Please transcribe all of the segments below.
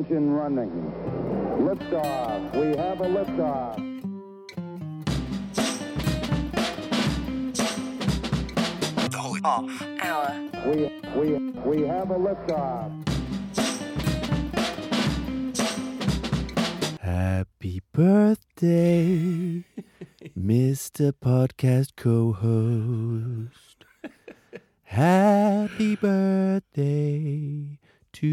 engine running. Liftoff. We have a liftoff. The Holy Off Hour. We have a liftoff. Happy birthday, Mr. Podcast co-host. Happy birthday to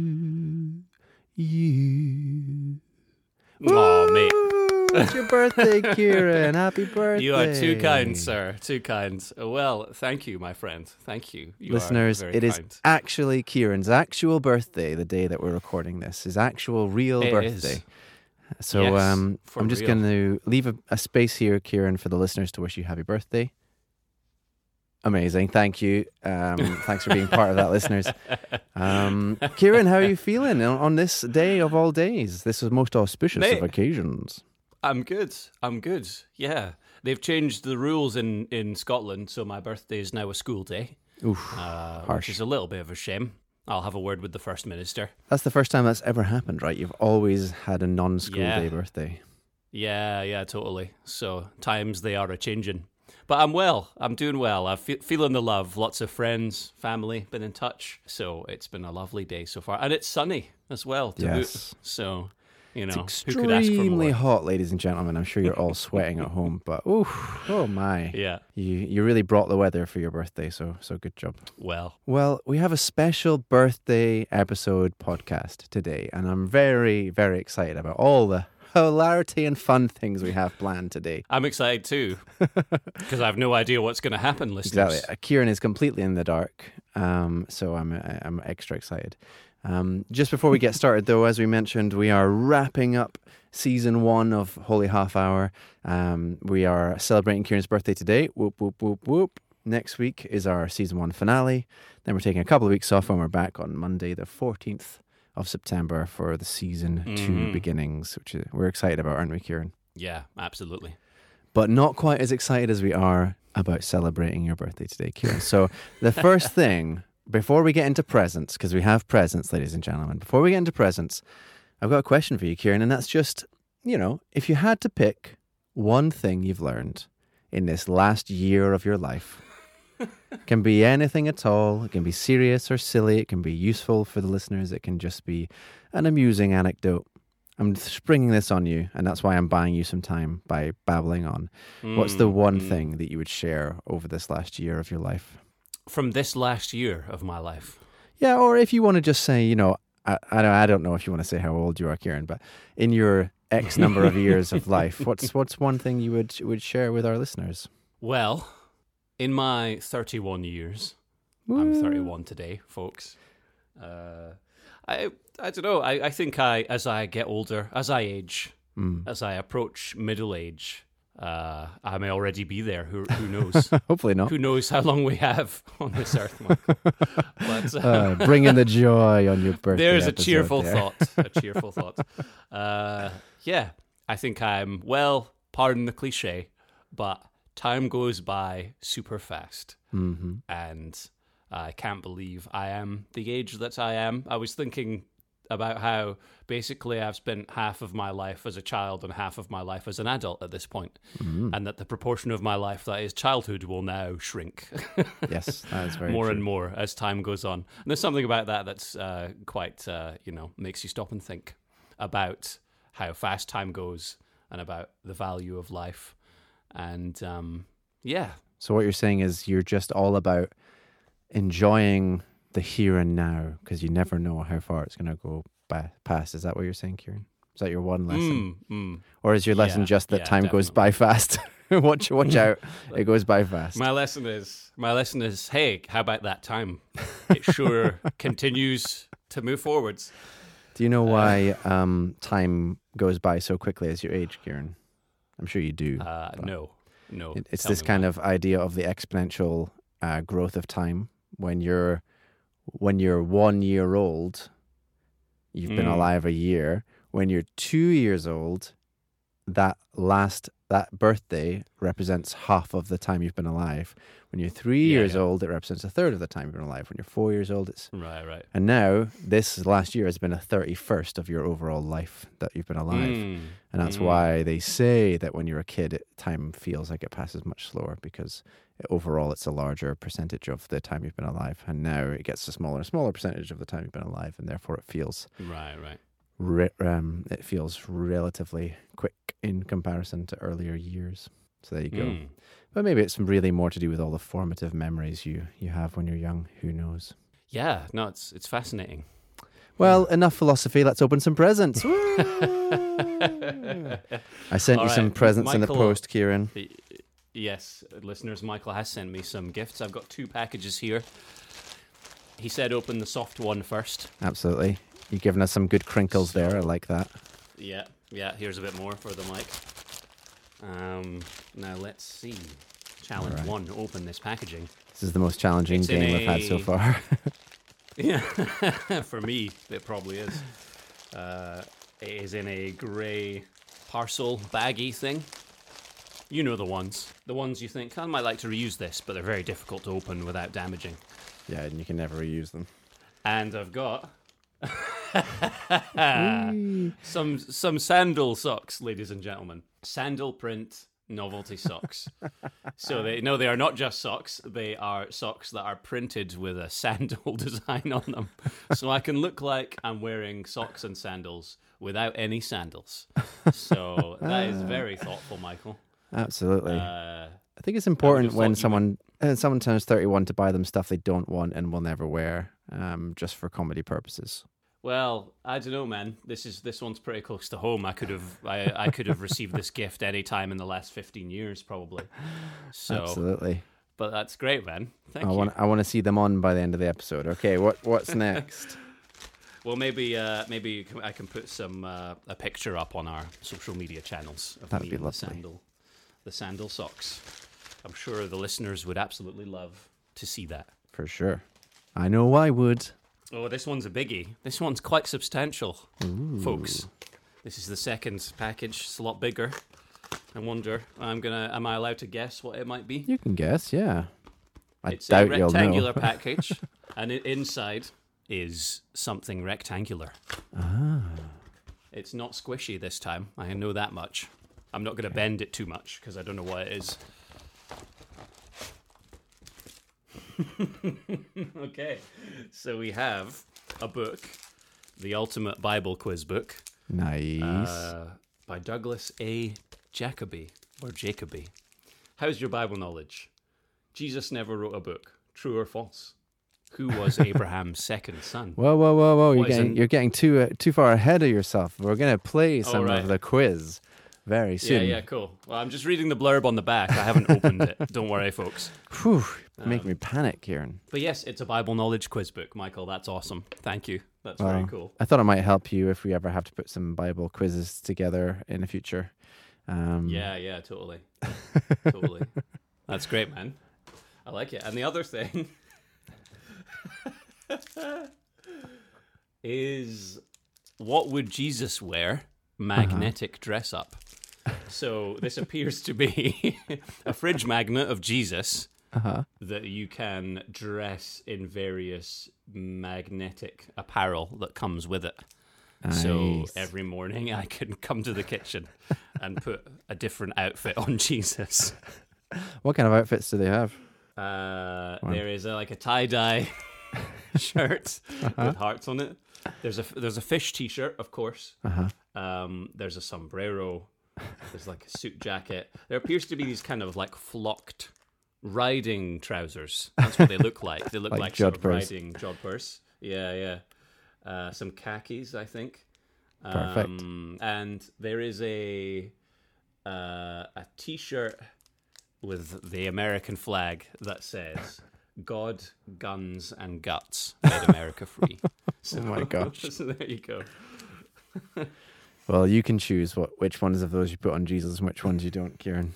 you. Oh, mate. It's your birthday, Kieran. Happy birthday. You are too kind, sir. Too kind. Well, thank you, my friend. Thank you. Listeners, are it very is kind. actually Kieran's actual birthday, the day that we're recording this. His actual real It birthday. is. So Yes, for I'm just real. going to leave a space here, Kieran, for the listeners to wish you happy birthday. Amazing. Thank you. Thanks for being part of that, listeners. Kieran, how are you feeling on this day of all days? This is most auspicious Mate. of occasions. I'm good. Yeah. They've changed the rules in Scotland, so my birthday is now a school day, Oof, which harsh. is a little bit of a shame. I'll have a word with the First Minister. That's the first time that's ever happened, right? You've always had a non-school Yeah. day birthday. Yeah, totally. So times they are a-changing. But I'm well. I'm doing well. I'm feeling the love. Lots of friends, family, been in touch. So it's been a lovely day so far. And it's sunny as well to boot. Yes. So, you know, It's who could ask for extremely more? hot, ladies and gentlemen. I'm sure you're all sweating at home, but oh my. Yeah, You really brought the weather for your birthday, so good job. well, Well, we have a special birthday episode podcast today, and I'm very, very excited about all the hilarity and fun things we have planned today. I'm excited too because I have no idea what's going to happen, listeners. Exactly. Kieran is completely in the dark, so I'm extra excited. Just before we get started, though, as we mentioned, we are wrapping up season 1 of Holy Half Hour. We are celebrating Kieran's birthday today. Whoop, whoop, whoop, whoop. Next week is our season 1 finale. Then we're taking a couple of weeks off, and we're back on Monday, the 14th of September for the season 2 beginnings, which we're excited about, aren't we, Kieran? Yeah, absolutely. But not quite as excited as we are about celebrating your birthday today, Kieran. So the first thing, before we get into presents, because we have presents, ladies and gentlemen, before we get into presents, I've got a question for you, Kieran, and that's just, if you had to pick one thing you've learned in this last year of your life, it can be anything at all. It can be serious or silly. It can be useful for the listeners. It can just be an amusing anecdote. I'm springing this on you, and that's why I'm buying you some time by babbling on. What's the one thing that you would share over this last year of your life? From this last year of my life. Yeah, or if you want to just say, I don't know if you want to say how old you are, Kieran, but in your X number of years of life, what's one thing you would share with our listeners? Well, in my 31 years, I'm 31 today, folks. I don't know. I think as I get older, as I age, as I approach middle age, I may already be there. Who knows? Hopefully not. Who knows how long we have on this earth, Michael? But Bringing the joy on your birthday. there's a episode cheerful there. thought. A cheerful thought. Yeah, I think I'm, well, pardon the cliche, but time goes by super fast. Mm-hmm. And I can't believe I am the age that I am. I was thinking about how basically I've spent half of my life as a child and half of my life as an adult at this point, and that the proportion of my life that is childhood will now shrink Yes, that is very more true. and more as time goes on. And there's something about that that's quite, makes you stop and think about how fast time goes and about the value of life. And yeah, So what you're saying is you're just all about enjoying the here and now because you never know how far it's going to go past. Is that what you're saying, Kieran? Is that your one lesson? Or is your lesson Yeah, just that yeah, time goes by fast? watch out, it goes by fast. My lesson is, hey, how about that time? It sure continues to move forwards. Do you know why time goes by so quickly as you age, Kieran? I'm sure you do. No. It's Tell this me kind why. of idea of the exponential growth of time. When you're 1 year old, you've been alive a year. When you're 2 years old, that last that birthday represents half of the time you've been alive. When you're 3 Yeah, years yeah. old, it represents a third of the time you've been alive. When you're 4 years old, it's... Right. And now, this last year has been a 31st of your overall life that you've been alive. And that's why they say that when you're a kid, time feels like it passes much slower, because overall it's a larger percentage of the time you've been alive. And now it gets a smaller and smaller percentage of the time you've been alive, and therefore it feels Right. it feels relatively quick in comparison to earlier years. So there you go. But maybe it's really more to do with all the formative memories you have when you're young. Who knows? Yeah, no, it's fascinating. Well, enough philosophy. Let's open some presents. Woo! I sent All you some right, presents in the Michael- post, Kieran. Yes, listeners, Michael has sent me some gifts. I've got 2 packages here. He said open the soft one first. Absolutely. You've given us some good crinkles there. I like that. Yeah, here's a bit more for the mic. Now let's see. Challenge All right. 1, open this packaging. This is the most challenging It's in game we've had so a- far. Yeah, for me, it probably is. It is in a grey parcel baggy thing. You know the ones. The ones you think, I might like to reuse this, but they're very difficult to open without damaging. Yeah, and you can never reuse them. And I've got some sandal socks, ladies and gentlemen. Sandal print novelty socks. So they are not just socks. They are socks that are printed with a sandal design on them. So I can look like I'm wearing socks and sandals without any sandals. So that is very thoughtful, Michael. Absolutely. Uh, I think it's important thought when you someone turns 31 to buy them stuff they don't want and will never wear, just for comedy purposes. Well, I don't know, man. This one's pretty close to home. I could have received this gift any time in the last 15 years, probably. So, Absolutely. but that's great, man. Thank I you. want to see them on by the end of the episode. Okay, what's next? Well, maybe I can put a picture up on our social media channels of That'd me be in lovely. the sandal socks. I'm sure the listeners would absolutely love to see that. For sure. I know I would. Oh, this one's a biggie. This one's quite substantial, folks. This is the second package. It's a lot bigger. I wonder. Am I allowed to guess what it might be? You can guess, yeah. I It's doubt a you'll know. rectangular package, and inside is something rectangular. It's not squishy this time. I know that much. I'm not going to bend it too much because I don't know what it is. Okay, so we have a book, The Ultimate Bible Quiz Book, Nice. by Douglas A. Jacoby, or Jacoby. How's your Bible knowledge? Jesus never wrote a book. True or false? Who was Abraham's second son? Whoa. What is You're getting too far ahead of yourself. We're going to play some right. of the quiz very soon. Yeah, cool. Well, I'm just reading the blurb on the back. I haven't opened it. Don't worry, folks. Whew, make me panic, Kieran. But yes, it's a Bible knowledge quiz book, Michael. That's awesome. Thank you. That's very Well, cool. I thought it might help you if we ever have to put some Bible quizzes together in the future. Yeah, totally. Totally. That's great, man. I like it. And the other thing is, what would Jesus wear? Magnetic dress up. So this appears to be a fridge magnet of Jesus that you can dress in various magnetic apparel that comes with it. So Nice. every morning I can come to the kitchen and put a different outfit on Jesus. What kind of outfits do they have? There is like a tie-dye shirt with hearts on it. There's a fish t-shirt, of course. There's a sombrero. There's like a suit jacket. There appears to be these kind of like flocked riding trousers. That's what they look like. They look Like like sort of jodhpurs. riding jodhpurs. Yeah. Some khakis, I think. Perfect. And there is a t-shirt with the American flag that says "God, Guns, and Guts made America free." So, Oh my gosh. So there you go. Well, you can choose which ones of those you put on Jesus and which ones you don't, Kieran.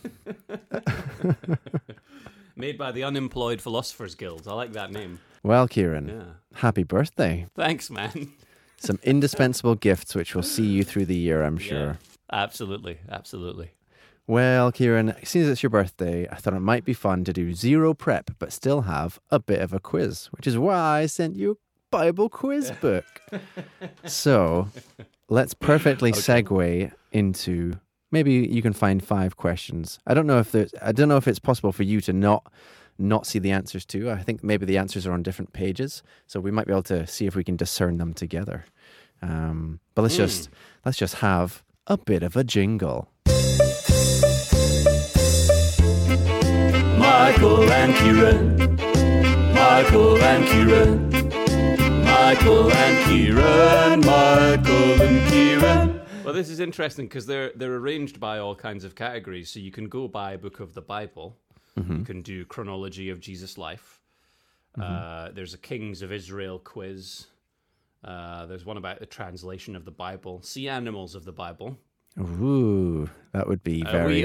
Made by the Unemployed Philosophers Guild. I like that name. Well, Kieran, Yeah. happy birthday. Thanks, man. Some indispensable gifts which will see you through the year, I'm sure. Yeah, absolutely. Well, Kieran, since it's your birthday, I thought it might be fun to do zero prep, but still have a bit of a quiz, which is why I sent you a Bible quiz book. So let's perfectly segue into, maybe you can find 5 questions. I don't know if it's possible for you to not see the answers to. I think maybe the answers are on different pages, so we might be able to see if we can discern them together. But let's just have a bit of a jingle. Michael and Kieran. Michael and Kieran. Michael and Kieran. Michael and Kieran. Well, this is interesting because they're arranged by all kinds of categories. So you can go by book of the Bible. You can do chronology of Jesus' life. There's a Kings of Israel quiz. There's one about the translation of the Bible. Sea animals of the Bible. Ooh, that would be very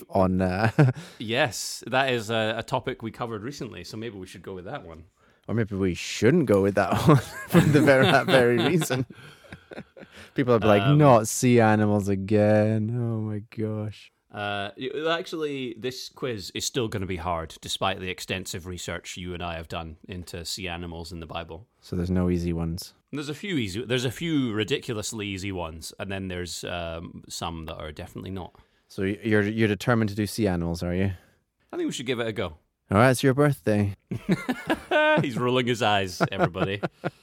Yes, that is a topic we covered recently, so maybe we should go with that one. Or maybe we shouldn't go with that one for that very reason. People are like, not sea animals again. Oh my gosh. Actually, this quiz is still going to be hard, despite the extensive research you and I have done into sea animals in the Bible. So there's no easy ones. There's a few ridiculously easy ones, and then there's some that are definitely not. So you're determined to do sea animals, are you? I think we should give it a go. All right, it's your birthday. He's rolling his eyes, everybody.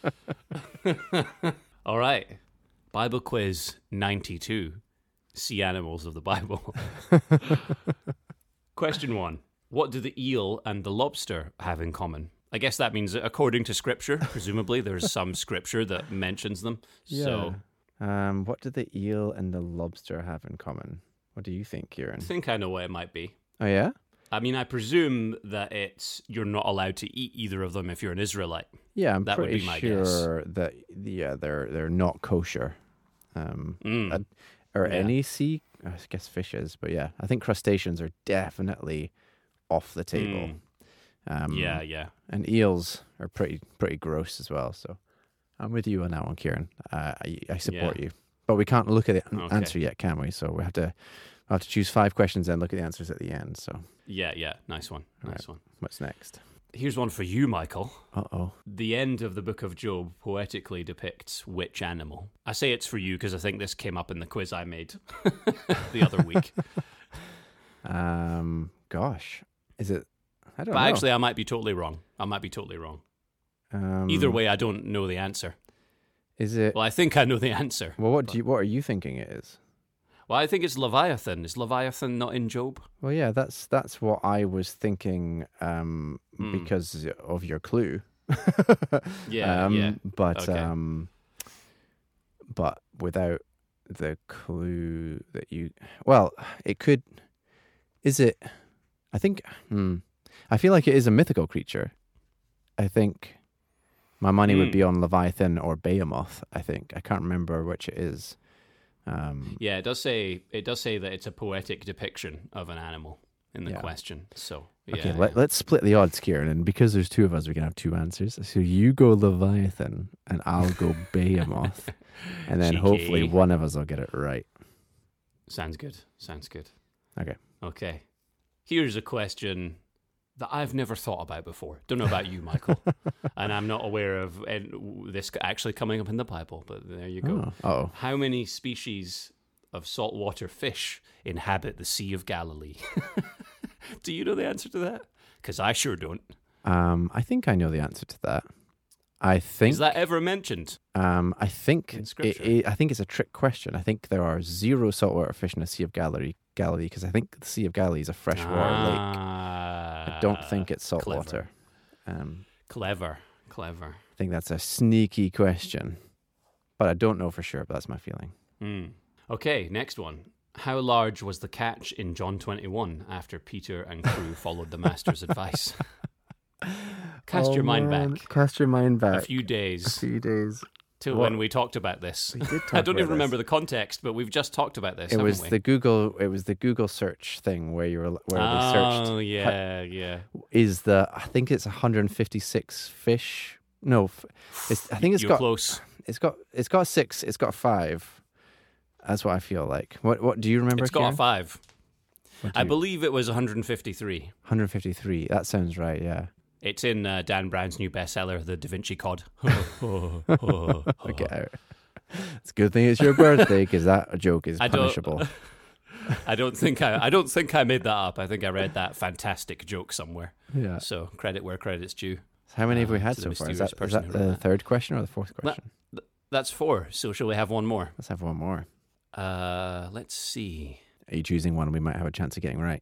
All right. Bible quiz 92. Sea animals of the Bible. Question 1. What do the eel and the lobster have in common? I guess that means that according to Scripture, presumably there's some Scripture that mentions them. Yeah. So, what do the eel and the lobster have in common? What do you think, Kieran? I think I know what it might be. Oh, yeah? I mean, I presume that you're not allowed to eat either of them if you're an Israelite. Yeah, I'm That would pretty be my sure that they're not kosher. Or any sea, I guess fishes, but yeah, I think crustaceans are definitely off the table. Yeah. And eels are pretty gross as well. So I'm with you on that one, Kieran. I support you, but we can't look at the answer yet, can we? So we have to choose 5 questions and look at the answers at the end. So yeah, nice one. What's next? Here's one for you, Michael. Uh-oh. The end of the book of Job poetically depicts which animal? I say it's for you because I think this came up in the quiz I made the other week. Gosh, is it? I don't know. But actually, I might be totally wrong. Either way, I don't know the answer. Is it? Well, I think I know the answer. Well, what are you thinking it is? Well, I think it's Leviathan. Is Leviathan not in Job? Well, yeah, that's what I was thinking because of your clue. Yeah. But Okay. but without the clue that you, well, it could. Is it? I think. I feel like it is a mythical creature. I think my money would be on Leviathan or Behemoth. I think I can't remember which it is. Yeah, it does say that it's a poetic depiction of an animal in the question. So okay, let's split the odds, Kieran, and because there's 2 of us, we can have 2 answers. So you go Leviathan, and I'll go Behemoth, and then hopefully one of us will get it right. Sounds good. Okay. Here's a question that I've never thought about before. Don't know about you, Michael, and I'm not aware of this actually coming up in the Bible. But there you go. Oh. How many species of saltwater fish inhabit the Sea of Galilee? Do you know the answer to that? Because I sure don't. I think I know the answer to that. I think is that ever mentioned? I think in Scripture? I think it's a trick question. I think there are 0 saltwater fish in the Sea of Galilee because I think the Sea of Galilee is a freshwater lake. I don't think it's saltwater. Clever. I think that's a sneaky question, but I don't know for sure. But that's my feeling. Okay, next one. How large was the catch in John 21 after Peter and crew followed the master's advice? Cast your mind back. Cast your mind back. A few days. To What? When we talked about this. We did talk I don't about even remember this. the context, but we've just talked about this. It was haven't the Google search thing where they searched. Oh yeah. I think it's 156 fish. No, I think You're close. It's got 6. It's got 5. That's what I feel like. What do you remember? It's got Kieran? a 5. I believe it was 153. 153. That sounds right, yeah. It's in Dan Brown's new bestseller, The Da Vinci Code. Get out. It's a good thing it's your birthday, because that joke is punishable. I don't think I made that up. I think I read that fantastic joke somewhere. Yeah. So credit where credit's due. How many have we had to the so far? Is mysterious that person who wrote the that. third question or the fourth question? That's 4. So shall we have one more? Let's have one more. Let's see. Are you choosing one we might have a chance of getting right?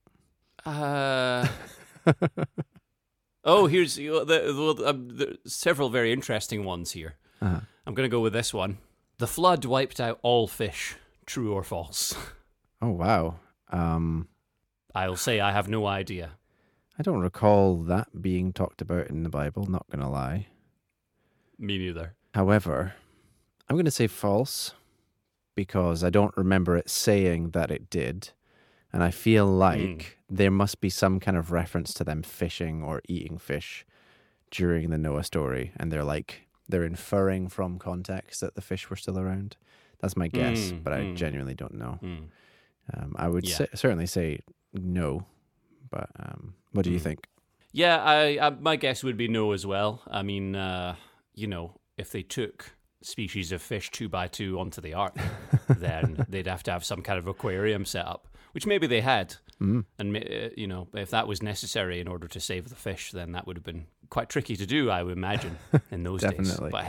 Oh, here's several very interesting ones here. Uh-huh. I'm going to go with this one. The flood wiped out all fish. True or false? Oh, wow. I'll say I have no idea. I don't recall that being talked about in the Bible, not going to lie. Me neither. However, I'm going to say false, because I don't remember it saying that it did. And I feel like there must be some kind of reference to them fishing or eating fish during the Noah story. And they're inferring from context that the fish were still around. That's my guess, but I genuinely don't know. I would certainly say no, but what do you think? Yeah, I my guess would be no as well. I mean, if they took species of fish 2 by 2 onto the ark, then they'd have to have some kind of aquarium set up, which maybe they had. And, if that was necessary in order to save the fish, then that would have been quite tricky to do, I would imagine, in those days. Definitely. But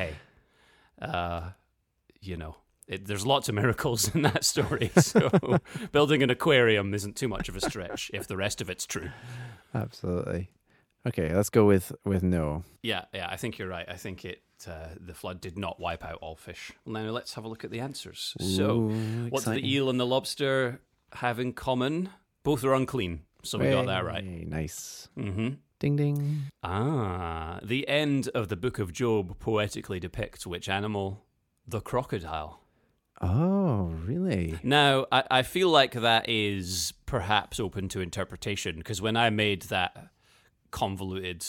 hey, there's lots of miracles in that story, so building an aquarium isn't too much of a stretch if the rest of it's true. Absolutely. Okay, let's go with no. Yeah, I think you're right. I think the flood did not wipe out all fish. Now let's have a look at the answers. So, what do the eel and the lobster have in common? Both are unclean. So we got that right. Nice. Mm-hmm. Ding ding. The end of the Book of Job poetically depicts which animal? The crocodile. Oh, really? Now, I feel like that is perhaps open to interpretation, because when I made that convoluted,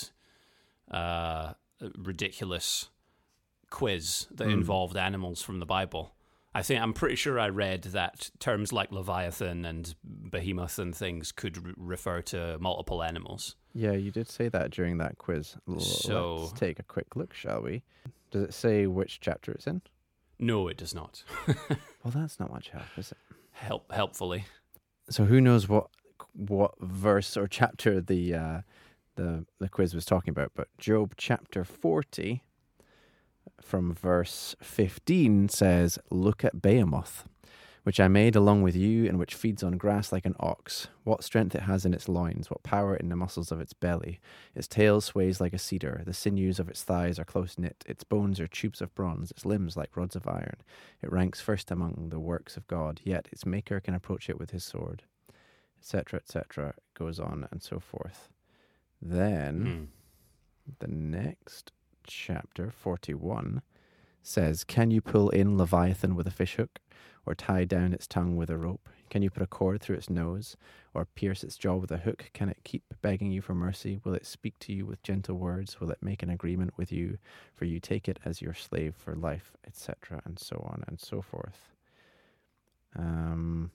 ridiculous quiz that involved animals from the Bible, I'm pretty sure I read that terms like Leviathan and Behemoth and things could refer to multiple animals. Yeah, you did say that during that quiz. So let's take a quick look, shall we? Does it say which chapter it's in? No, it does not. Well, that's not much help, is it? Helpfully. So who knows what verse or chapter the quiz was talking about? But Job chapter 40, from verse 15, says, "Look at Behemoth, which I made along with you, and which feeds on grass like an ox. What strength it has in its loins, what power in the muscles of its belly. Its tail sways like a cedar, the sinews of its thighs are close-knit, its bones are tubes of bronze, its limbs like rods of iron. It ranks first among the works of God, yet its maker can approach it with his sword," etc., etc., goes on and so forth. Then, the next chapter, 41, says, "Can you pull in Leviathan with a fishhook, or tie down its tongue with a rope? Can you put a cord through its nose, or pierce its jaw with a hook? Can it keep begging you for mercy? Will it speak to you with gentle words? Will it make an agreement with you, for you take it as your slave for life," etc., and so on and so forth. And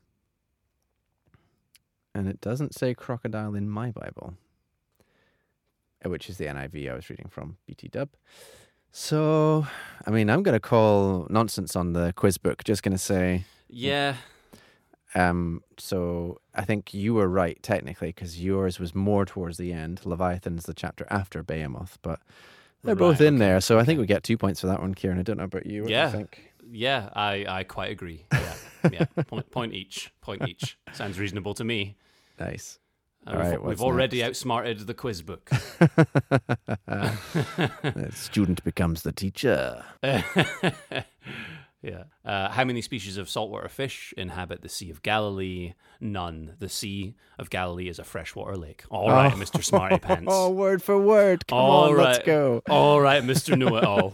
it doesn't say crocodile in my Bible, which is the NIV I was reading from, BT Dub. So, I mean, I'm going to call nonsense on the quiz book. Just going to say... Yeah. So, I think you were right, technically, because yours was more towards the end. Leviathan's the chapter after Behemoth, but they're both in there. So, I think we get 2 points for that one, Kieran. I don't know about you. What do you think? Yeah, I quite agree. Yeah. Point each. Sounds reasonable to me. Nice. We've already outsmarted the quiz book. The student becomes the teacher. Yeah. How many species of saltwater fish inhabit the Sea of Galilee? None. The Sea of Galilee is a freshwater lake. All right, Mr. Smarty Pants. Oh, word for word. Come on, let's go. All right, Mr. Know-It-All.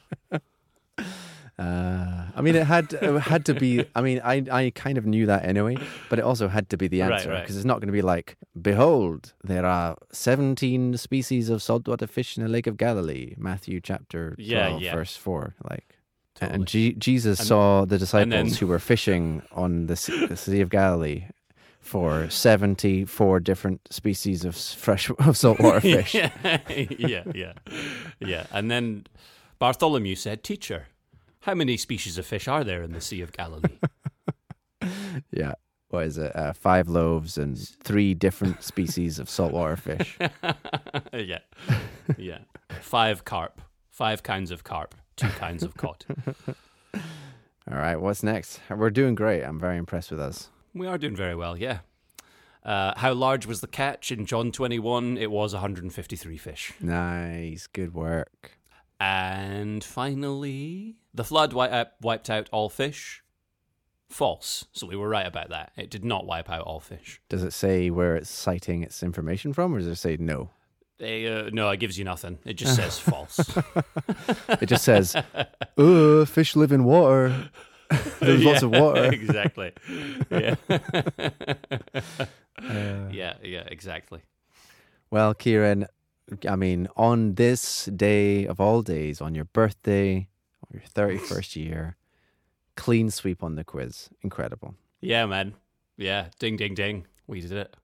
I mean, it had to be. I mean, I kind of knew that anyway, but it also had to be the answer, because it's not going to be like, "Behold, there are 17 species of saltwater fish in the Lake of Galilee," Matthew chapter 12, verse 4. Like, totally. And Jesus saw the disciples who were fishing on the sea of Galilee for 74 different species of saltwater fish. Yeah. And then Bartholomew said, "Teacher, how many species of fish are there in the Sea of Galilee?" Yeah. What is it? 5 loaves and 3 different species of saltwater fish. Yeah. 5 carp, 5 kinds of carp, 2 kinds of cod. All right, what's next? We're doing great. I'm very impressed with us. We are doing very well, yeah. How large was the catch? In John 21, it was 153 fish. Nice. Good work. And finally, the flood wiped out all fish. False. So we were right about that. It did not wipe out all fish. Does it say where it's citing its information from, or does it say no? No, it gives you nothing. It just says false. It just says, fish live in water. There's lots of water. Exactly. Yeah. Yeah, exactly. Well, Kieran, I mean, on this day of all days, on your birthday, on your 31st year, clean sweep on the quiz. Incredible. Yeah, man. Yeah. Ding, ding, ding. We did it.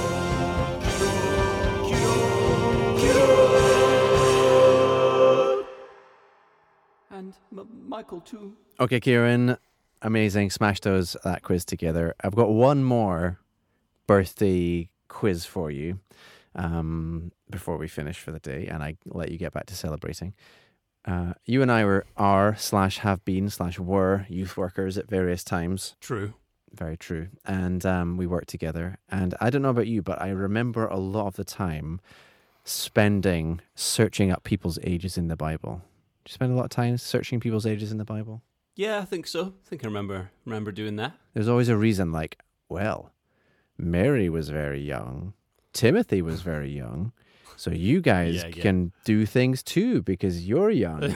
And Michael too. Okay, Kieran, amazing. Smash that quiz together. I've got one more birthday quiz for you before we finish for the day, and I let you get back to celebrating. You and I have been / were youth workers at various times. True. Very true. And we worked together. And I don't know about you, but I remember a lot of the time searching up people's ages in the Bible. Did you spend a lot of time searching people's ages in the Bible? Yeah, I think so. I think I remember doing that. There's always a reason, like, well, Mary was very young. Timothy was very young. So you guys can do things too because you're young.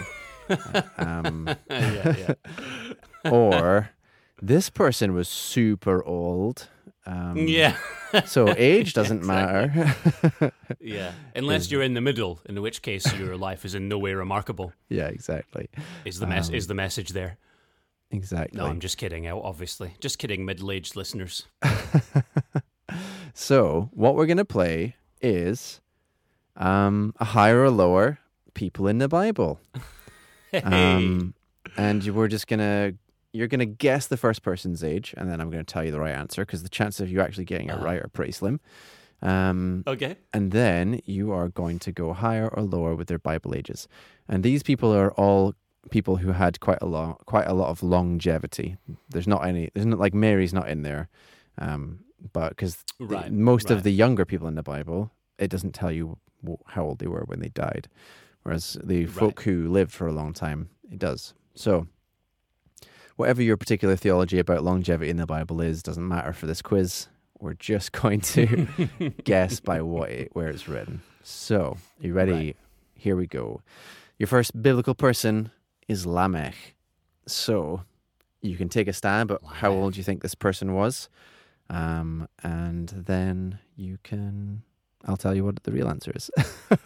Or this person was super old. So age doesn't matter. Yeah, unless you're in the middle, in which case your life is in no way remarkable. Yeah, exactly. Is the message there? Exactly. No, I'm just kidding. Obviously, just kidding. Middle-aged listeners. So what we're gonna play is a higher or lower people in the Bible. Hey. And you're gonna guess the first person's age, and then I'm gonna tell you the right answer because the chances of you actually getting it right are pretty slim. Okay. And then you are going to go higher or lower with their Bible ages. And these people are all people who had quite a lot of longevity. There's not like Mary's not in there, but because most of the younger people in the Bible, it doesn't tell you how old they were when they died, whereas the folk who lived for a long time, it does. So whatever your particular theology about longevity in the Bible is, doesn't matter for this quiz. We're just going to guess by where it's written. So, you ready? Right. Here we go. Your first biblical person is Lamech. So, you can take a stab at how old you think this person was, and then I'll tell you what the real answer is.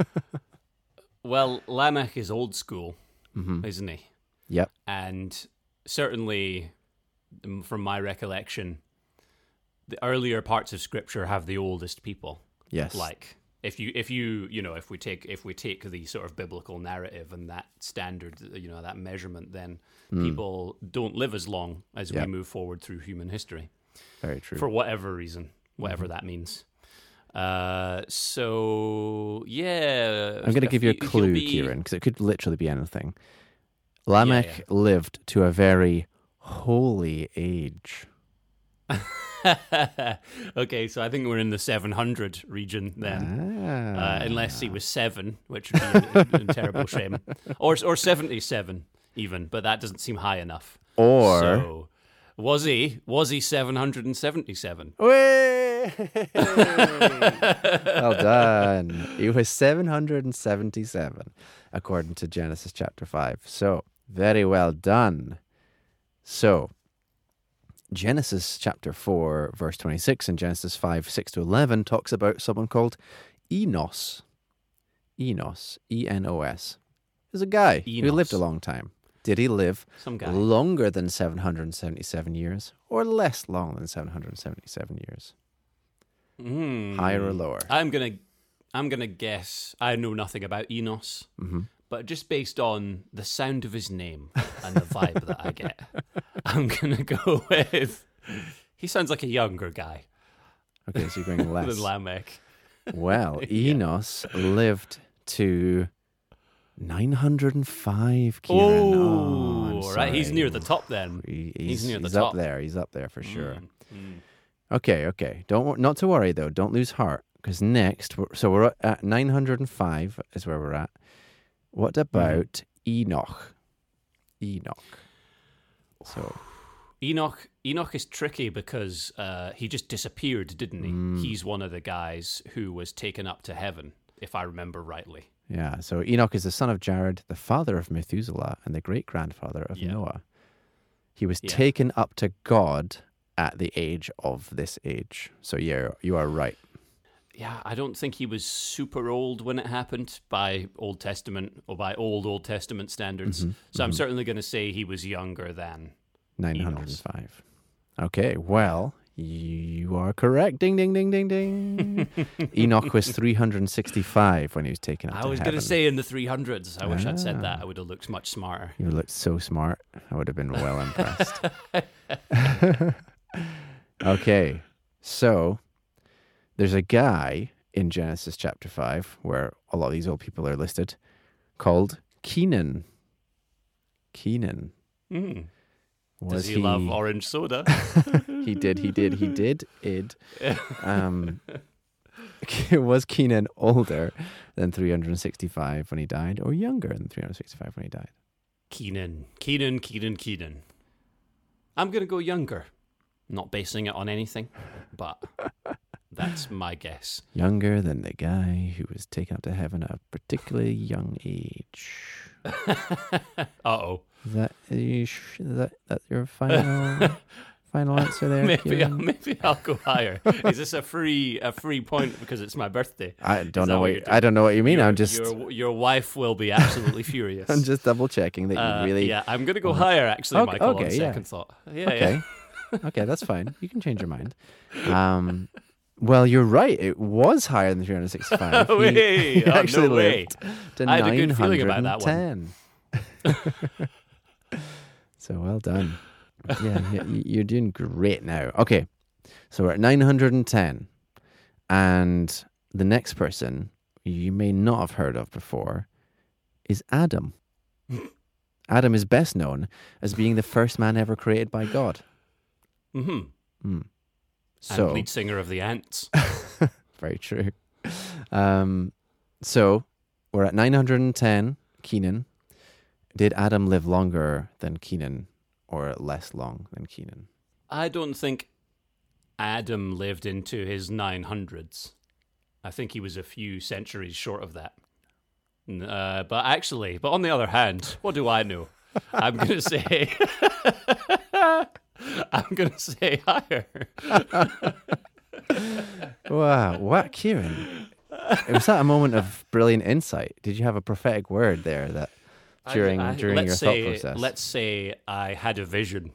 Well, Lamech is old school, isn't he? Yep. And certainly, from my recollection, the earlier parts of Scripture have the oldest people. Yes. Like if we take the sort of biblical narrative and that standard, that measurement, then people don't live as long as we move forward through human history. Very true. For whatever reason, whatever that means. So yeah, I'm going to give you a clue, Kieran, because it could literally be anything. Lamech lived to a very holy age. Okay, so I think we're in the 700 region then, unless he was 7, which would be a terrible shame, or 77 even, but that doesn't seem high enough. Or so, was he 777? Well done. He was 777, according to Genesis chapter 5. So very well done. So Genesis chapter 4, verse 26, and Genesis 5, 6-11 talks about someone called Enos. Enos, E-N-O-S. There's a guy who lived a long time. Did he live longer than 777 years or less long than 777 years? Higher or lower? I'm gonna guess. I know nothing about Enos, but just based on the sound of his name and the vibe that I get, I'm gonna go with. He sounds like a younger guy Okay, so you're going less. than Lamech. Well, Enos lived to 905, Kieran. I'm Right. He's sorry. near the top then. He's near the he's top. up there. He's up there for sure. Mm. Okay. Not to worry though. Don't lose heart because next, we're at 905 is where we're at. What about Enoch? So Enoch is tricky because he just disappeared, didn't he? He's one of the guys who was taken up to heaven, if I remember rightly. yeah, so Enoch is the son of Jared, the father of Methuselah, and the great grandfather of Noah. He was taken up to God at the age of this age. So yeah, you are right. Yeah, I don't think he was super old when it happened by Old Testament or by Old Testament standards. So I'm certainly going to say he was younger than 905. Okay, well, you are correct. Ding, ding, ding, ding, ding. Enoch was 365 when he was taken up to I was heaven. going to say in the 300s. I wish I'd said that. I would have looked much smarter. You looked so smart. I would have been well impressed. Okay, so there's a guy in Genesis chapter 5 where a lot of these old people are listed called Kenan. Kenan. Does he love orange soda? He did. Was Kenan older than 365 when he died or younger than 365 when he died? Kenan. I'm going to go younger. Not basing it on anything, but that's my guess. Younger than the guy who was taken up to heaven at a particularly young age. Uh-oh. Is that your final answer there? Maybe I'll go higher. Is this a free point because it's my birthday? I don't Is know that what you're I don't know what you mean. Your- I'm just your wife will be absolutely furious. I'm just double checking that you really. Yeah, I'm going to go higher actually, Okay, Michael. okay, on yeah. second thought. Yeah. Okay. Okay, that's fine. You can change your mind. Well, you're right. It was higher than 365. No way. He actually no way. lived to I had a good feeling about that one. 910. So well done. Yeah, you're doing great now. Okay, so we're at 910. And the next person you may not have heard of before is Adam. Adam is best known as being the first man ever created by God. Mm-hmm. So, And lead singer of the Ants. very true. So we're at 910, Kenan. Did Adam live longer than Kenan or less long than Kenan? I don't think Adam lived into his 900s. I think he was a few centuries short of that. But on the other hand, what do I know? I'm going to say... I'm going to say higher. Wow, what, Kieran? Was that a moment of brilliant insight? Did you have a prophetic word there that during your let's thought say, process? Let's say I had a vision.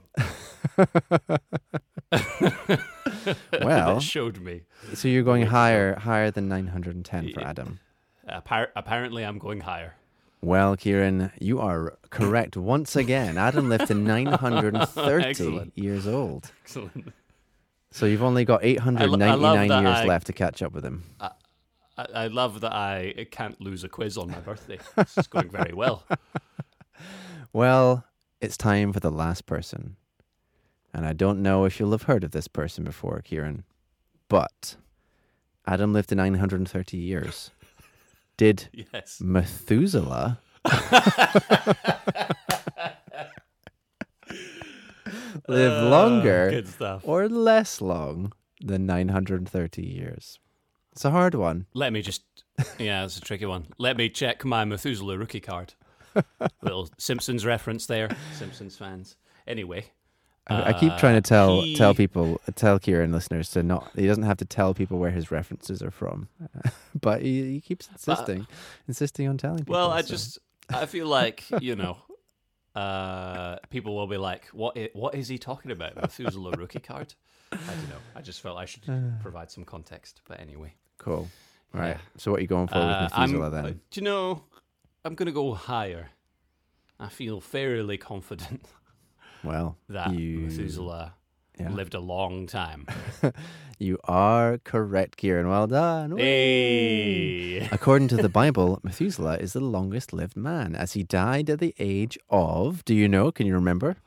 Well, that showed me. so you're going higher than 910 for Adam. Apparently, I'm going higher. Well, Kieran, you are correct once again. Adam lived to 930 Excellent. years old. Excellent. So you've only got 899 I love that years left to catch up with him. I love that I can't lose a quiz on my birthday. This is going very well. Well, it's time for the last person. And I don't know if you'll have heard of this person before, Kieran, but Adam lived to 930 years. Did Yes. Methuselah live longer Good stuff. or less long than 930 years? It's a hard one. Let me just... Yeah, it's a tricky one. Let me check my Methuselah rookie card. Little Simpsons reference there. Simpsons fans. Anyway. I keep trying to tell he- Kieran listeners to not. He doesn't have to tell people where his references are from, but he keeps insisting on telling people. Well, so. I feel like, people will be like, what is he talking about? Methuselah rookie card? I don't know. I just felt I should provide some context. But anyway. Cool. All right. Yeah. So what are you going for with Methuselah then? Do you know, I'm going to go higher. I feel fairly confident Well, that Methuselah lived a long time. You are correct, Kieran. Well done. Woo! Hey! According to the Bible, Methuselah is the longest lived man, as he died at the age of, do you know, can you remember?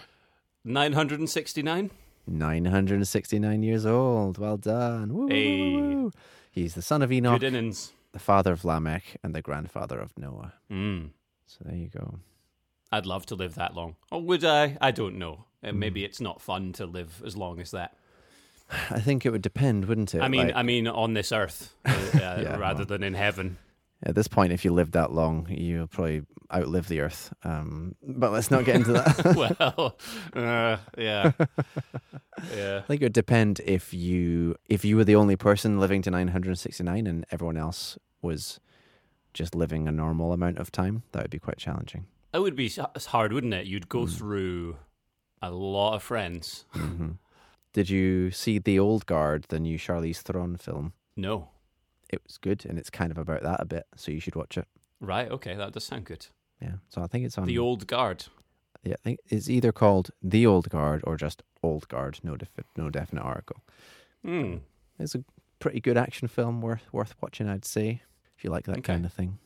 969? 969 years old. Well done. Woo, Hey. woo, woo. He's the son of Enoch, Good innings. the father of Lamech, and the grandfather of Noah. Mm. So there you go. I'd love to live that long. Or would I? I don't know. Maybe it's not fun to live as long as that. I think it would depend, wouldn't it? I mean, on this earth, rather than in heaven. At this point, if you lived that long, you'll probably outlive the earth. But let's not get into that. Well, yeah. I think it would depend if you were the only person living to 969 and everyone else was just living a normal amount of time. That would be quite challenging. It would be hard, wouldn't it? You'd go through a lot of friends. Mm-hmm. Did you see The Old Guard, the new Charlize Theron film? No. It was good, and it's kind of about that a bit, so you should watch it. Right, okay, that does sound good. Yeah, so I think it's on... The Old Guard. Yeah, I think it's either called The Old Guard or just Old Guard, no definite article. It's a pretty good action film, worth watching, I'd say, if you like that kind of thing.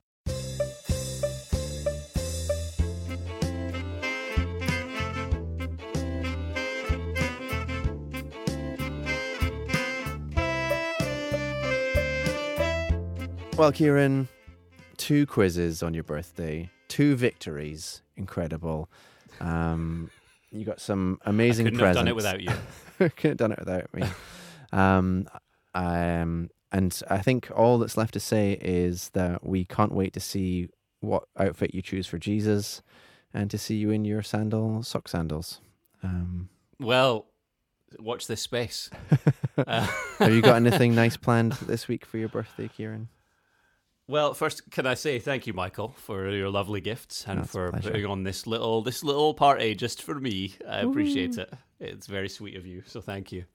Well, Kieran, 2 quizzes on your birthday, 2 victories, incredible. You got some amazing couldn't presents. have done it without you. Couldn't have done it without me. And I think all that's left to say is that we can't wait to see what outfit you choose for Jesus and to see you in your sock sandals. Well, watch this space. Have you got anything nice planned this week for your birthday, Kieran? Well, first, can I say thank you, Michael, for your lovely gifts and for putting on this little party just for me. I appreciate it. It's very sweet of you, so thank you.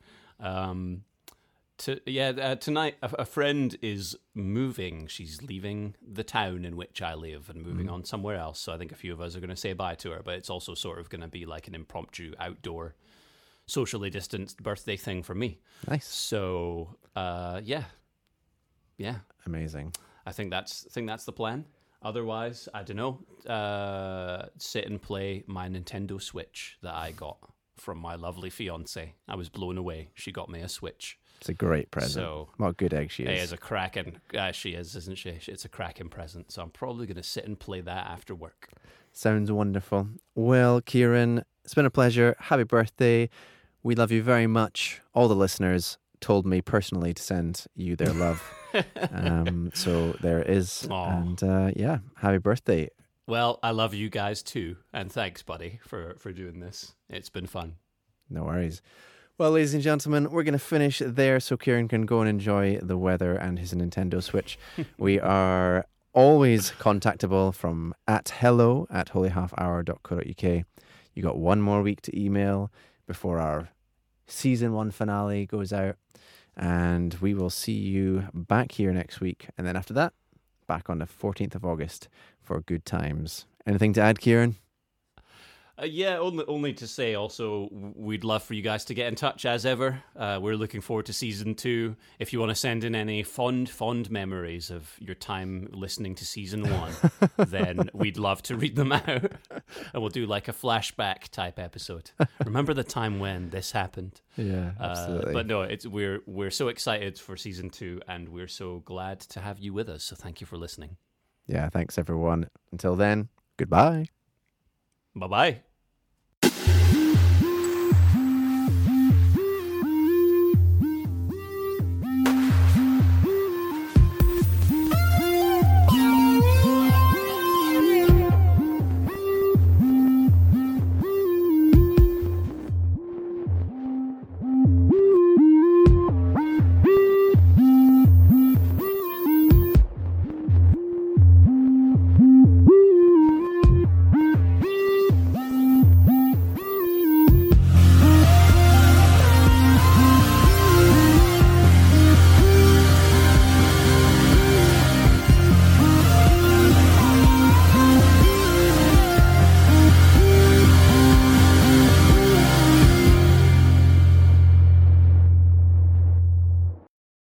Tonight a friend is moving. She's leaving the town in which I live and moving on somewhere else. So I think a few of us are going to say bye to her, but it's also sort of going to be like an impromptu outdoor, socially distanced birthday thing for me. Nice. So yeah. Amazing. I think that's the plan. Otherwise, I don't know. Sit and play my Nintendo Switch that I got from my lovely fiance. I was blown away. She got me a Switch. It's a great present. So, what a good egg she is. She is a cracking. She is, isn't she? It's a cracking present. So I'm probably going to sit and play that after work. Sounds wonderful. Well, Kieran, it's been a pleasure. Happy birthday. We love you very much. All the listeners told me personally to send you their love. So there it is. Aww. And happy birthday. Well, I love you guys too. And thanks, buddy, for doing this. It's been fun. No worries. Well, ladies and gentlemen, we're going to finish there so Kieran can go and enjoy the weather and his Nintendo Switch. We are always contactable from hello@holyhalfhour.co.uk. You got one more week to email before our season 1 finale goes out. And we will see you back here next week. And then after that, back on the 14th of August for good times. Anything to add, Kieran? Only to say also, we'd love for you guys to get in touch as ever. We're looking forward to season 2. If you want to send in any fond memories of your time listening to season 1, then we'd love to read them out. And we'll do like a flashback type episode. Remember the time when this happened? Yeah, absolutely. But no, we're so excited for season 2, and we're so glad to have you with us. So thank you for listening. Yeah, thanks everyone. Until then, goodbye. Bye-bye.